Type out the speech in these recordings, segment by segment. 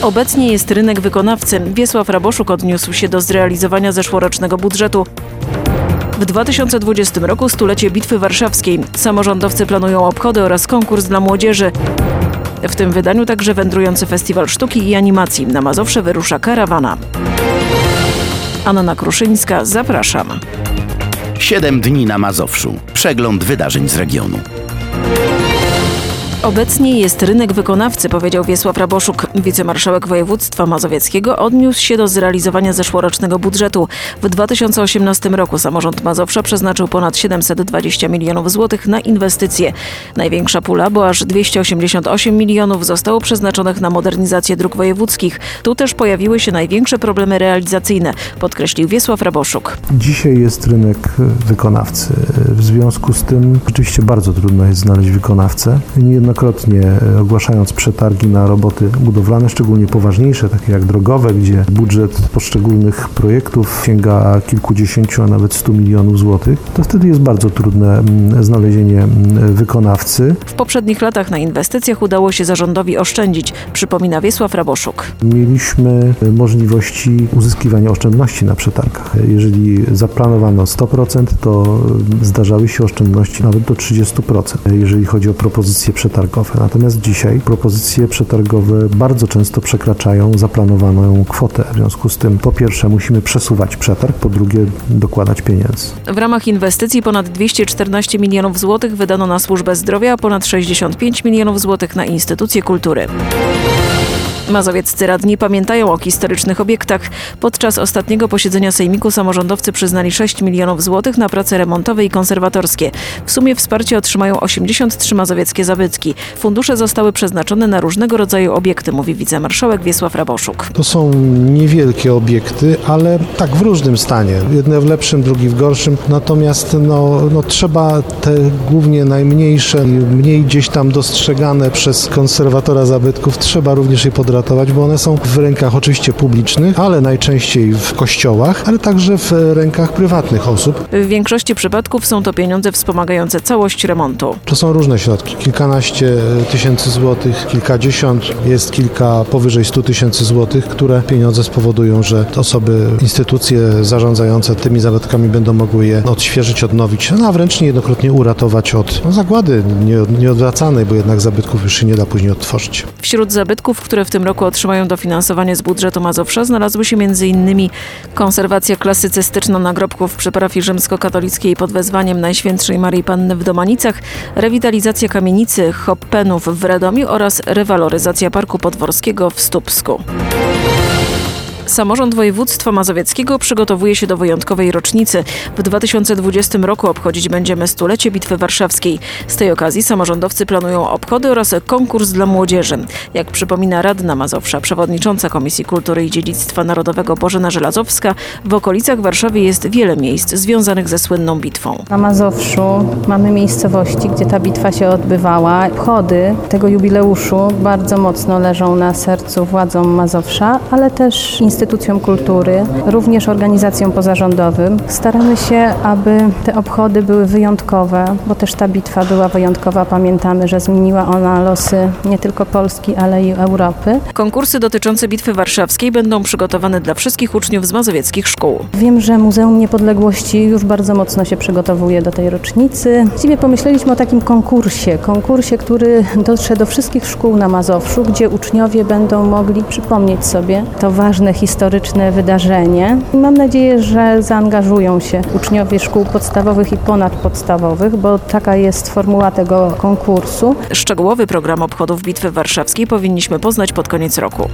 Obecnie jest rynek wykonawcy. Wiesław Raboszuk odniósł się do zrealizowania zeszłorocznego budżetu. W 2020 roku stulecie Bitwy Warszawskiej. Samorządowcy planują obchody oraz konkurs dla młodzieży. W tym wydaniu także wędrujący festiwal sztuki i animacji. Na Mazowsze wyrusza karawana. Anna Kruszyńska, zapraszam. 7 dni na Mazowszu. Przegląd wydarzeń z regionu. Obecnie jest rynek wykonawcy, powiedział Wiesław Raboszuk. Wicemarszałek województwa mazowieckiego odniósł się do zrealizowania zeszłorocznego budżetu. W 2018 roku samorząd Mazowsza przeznaczył ponad 720 milionów złotych na inwestycje. Największa pula, bo aż 288 milionów zostało przeznaczonych na modernizację dróg wojewódzkich. Tu też pojawiły się największe problemy realizacyjne, podkreślił Wiesław Raboszuk. Dzisiaj jest rynek wykonawcy. W związku z tym rzeczywiście bardzo trudno jest znaleźć wykonawcę. Niejednokrotnie ogłaszając przetargi na roboty budowlane, szczególnie poważniejsze, takie jak drogowe, gdzie budżet poszczególnych projektów sięga kilkudziesięciu, a nawet 100 milionów złotych, to wtedy jest bardzo trudne znalezienie wykonawcy. W poprzednich latach na inwestycjach udało się zarządowi oszczędzić, przypomina Wiesław Raboszuk. Mieliśmy możliwości uzyskiwania oszczędności na przetargach. Jeżeli zaplanowano 100%, to zdarzały się oszczędności nawet do 30%, jeżeli chodzi o propozycje przetargowe. Natomiast dzisiaj propozycje przetargowe bardzo często przekraczają zaplanowaną kwotę. W związku z tym po pierwsze musimy przesuwać przetarg, po drugie dokładać pieniędzy. W ramach inwestycji ponad 214 milionów złotych wydano na służbę zdrowia, a ponad 65 milionów złotych na instytucje kultury. Mazowieccy radni pamiętają o historycznych obiektach. Podczas ostatniego posiedzenia sejmiku samorządowcy przyznali 6 milionów złotych na prace remontowe i konserwatorskie. W sumie wsparcie otrzymają 83 mazowieckie zabytki. Fundusze zostały przeznaczone na różnego rodzaju obiekty, mówi wicemarszałek Wiesław Raboszuk. To są niewielkie obiekty, ale tak w różnym stanie. Jedne w lepszym, drugi w gorszym. Natomiast trzeba te głównie najmniejsze, mniej gdzieś tam dostrzegane przez konserwatora zabytków, trzeba również je podratować, bo one są w rękach oczywiście publicznych, ale najczęściej w kościołach, ale także w rękach prywatnych osób. W większości przypadków są to pieniądze wspomagające całość remontu. To są różne środki. Kilkanaście tysięcy złotych, kilkadziesiąt, jest kilka powyżej 100 tysięcy złotych, które pieniądze spowodują, że osoby, instytucje zarządzające tymi zabytkami będą mogły je odświeżyć, odnowić, a wręcz niejednokrotnie uratować od zagłady nieodwracanej, bo jednak zabytków już się nie da później odtworzyć. Wśród zabytków, które w tym roku otrzymają dofinansowanie z budżetu Mazowsza, znalazły się m.in. konserwacja klasycystyczna nagrobków przy parafii rzymskokatolickiej pod wezwaniem Najświętszej Maryi Panny w Domanicach, rewitalizacja kamienicy Hoppenów w Radomiu oraz rewaloryzacja Parku Podworskiego w Stupsku. Samorząd województwa mazowieckiego przygotowuje się do wyjątkowej rocznicy. W 2020 roku obchodzić będziemy stulecie Bitwy Warszawskiej. Z tej okazji samorządowcy planują obchody oraz konkurs dla młodzieży. Jak przypomina radna Mazowsza, przewodnicząca Komisji Kultury i Dziedzictwa Narodowego Bożena Żelazowska, w okolicach Warszawy jest wiele miejsc związanych ze słynną bitwą. Na Mazowszu mamy miejscowości, gdzie ta bitwa się odbywała. Obchody tego jubileuszu bardzo mocno leżą na sercu władzom Mazowsza, ale też instytucjom kultury, również organizacjom pozarządowym. Staramy się, aby te obchody były wyjątkowe, bo też ta bitwa była wyjątkowa. Pamiętamy, że zmieniła ona losy nie tylko Polski, ale i Europy. Konkursy dotyczące Bitwy Warszawskiej będą przygotowane dla wszystkich uczniów z mazowieckich szkół. Wiem, że Muzeum Niepodległości już bardzo mocno się przygotowuje do tej rocznicy. Właściwie pomyśleliśmy o takim konkursie, który dotrze do wszystkich szkół na Mazowszu, gdzie uczniowie będą mogli przypomnieć sobie to ważne historyczne wydarzenie. Mam nadzieję, że zaangażują się uczniowie szkół podstawowych i ponadpodstawowych, bo taka jest formuła tego konkursu. Szczegółowy program obchodów Bitwy Warszawskiej powinniśmy poznać pod koniec roku.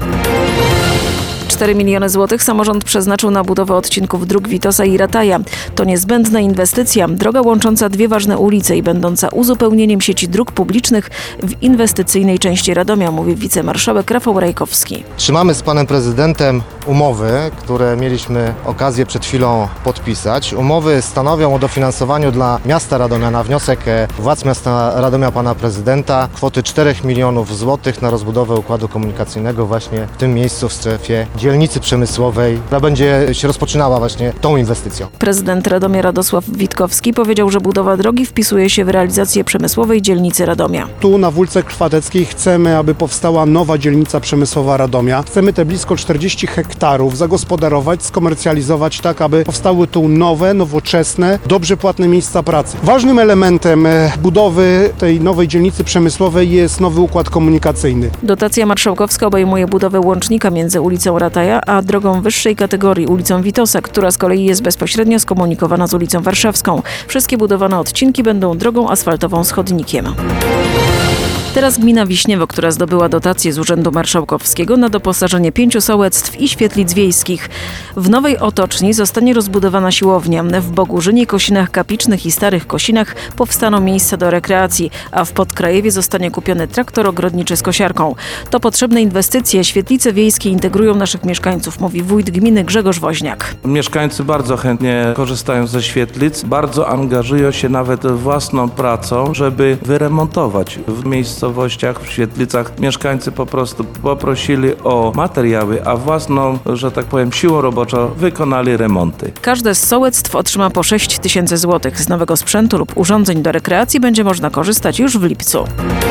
4 miliony złotych samorząd przeznaczył na budowę odcinków dróg Witosa i Rataja. To niezbędna inwestycja. Droga łącząca dwie ważne ulice i będąca uzupełnieniem sieci dróg publicznych w inwestycyjnej części Radomia, mówi wicemarszałek Rafał Rajkowski. Trzymamy z panem prezydentem umowy, które mieliśmy okazję przed chwilą podpisać. Umowy stanowią o dofinansowaniu dla miasta Radomia na wniosek władz miasta Radomia pana prezydenta kwoty 4 milionów złotych na rozbudowę układu komunikacyjnego właśnie w tym miejscu w strefie dzielnicy przemysłowej, która będzie się rozpoczynała właśnie tą inwestycją. Prezydent Radomia Radosław Witkowski powiedział, że budowa drogi wpisuje się w realizację przemysłowej dzielnicy Radomia. Tu na Wólce Krwateckiej chcemy, aby powstała nowa dzielnica przemysłowa Radomia. Chcemy te blisko 40 hektarów zagospodarować, skomercjalizować tak, aby powstały tu nowe, nowoczesne, dobrze płatne miejsca pracy. Ważnym elementem budowy tej nowej dzielnicy przemysłowej jest nowy układ komunikacyjny. Dotacja marszałkowska obejmuje budowę łącznika między ulicą Rataja a drogą wyższej kategorii ulicą Witosa, która z kolei jest bezpośrednio skomunikowana z ulicą Warszawską. Wszystkie budowane odcinki będą drogą asfaltową z chodnikiem. Teraz gmina Wiśniewo, która zdobyła dotację z Urzędu Marszałkowskiego na doposażenie 5 sołectw i świetlic wiejskich. W nowej otoczni zostanie rozbudowana siłownia. W Bogórzynie, Kosinach Kapicznych i Starych Kosinach powstaną miejsca do rekreacji, a w Podkrajewie zostanie kupiony traktor ogrodniczy z kosiarką. To potrzebne inwestycje. Świetlice wiejskie integrują naszych mieszkańców, mówi wójt gminy Grzegorz Woźniak. Mieszkańcy bardzo chętnie korzystają ze świetlic, bardzo angażują się nawet własną pracą, żeby wyremontować w miejscowościach, w świetlicach. Mieszkańcy po prostu poprosili o materiały, a własną, że tak powiem, siłą roboczą wykonali remonty. Każde z sołectw otrzyma po 6 000 złotych. Z nowego sprzętu lub urządzeń do rekreacji będzie można korzystać już w lipcu.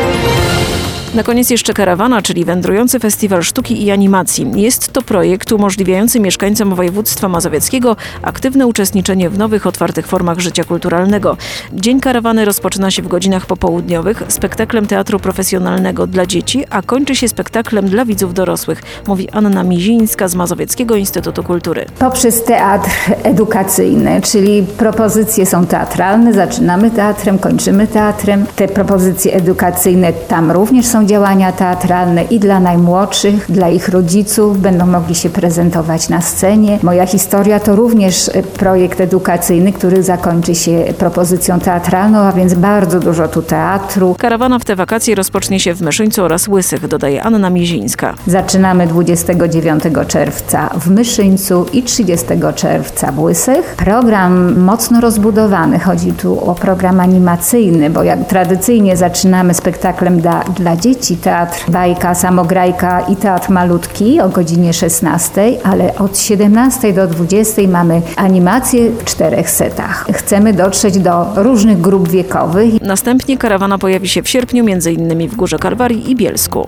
Na koniec jeszcze Karawana, czyli wędrujący festiwal sztuki i animacji. Jest to projekt umożliwiający mieszkańcom województwa mazowieckiego aktywne uczestniczenie w nowych, otwartych formach życia kulturalnego. Dzień Karawany rozpoczyna się w godzinach popołudniowych spektaklem teatru profesjonalnego dla dzieci, a kończy się spektaklem dla widzów dorosłych, mówi Anna Mizińska z Mazowieckiego Instytutu Kultury. Poprzez teatr edukacyjny, czyli propozycje są teatralne, zaczynamy teatrem, kończymy teatrem. Te propozycje edukacyjne, tam również są działania teatralne i dla najmłodszych, dla ich rodziców, będą mogli się prezentować na scenie. Moja historia to również projekt edukacyjny, który zakończy się propozycją teatralną, a więc bardzo dużo tu teatru. Karawana w te wakacje rozpocznie się w Myszyńcu oraz Łysych, dodaje Anna Mizińska. Zaczynamy 29 czerwca w Myszyńcu i 30 czerwca w Łysych. Program mocno rozbudowany. Chodzi tu o program animacyjny, bo jak tradycyjnie zaczynamy spektaklem dla dzieci, teatr bajka, samograjka i teatr malutki o godzinie 16, ale od 17 do 20 mamy animację w 4 setach. Chcemy dotrzeć do różnych grup wiekowych. Następnie Karawana pojawi się w sierpniu, m.in. w Górze Kalwarii i Bielsku.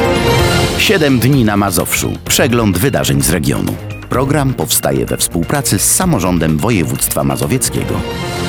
7 dni na Mazowszu. Przegląd wydarzeń z regionu. Program powstaje we współpracy z samorządem województwa mazowieckiego.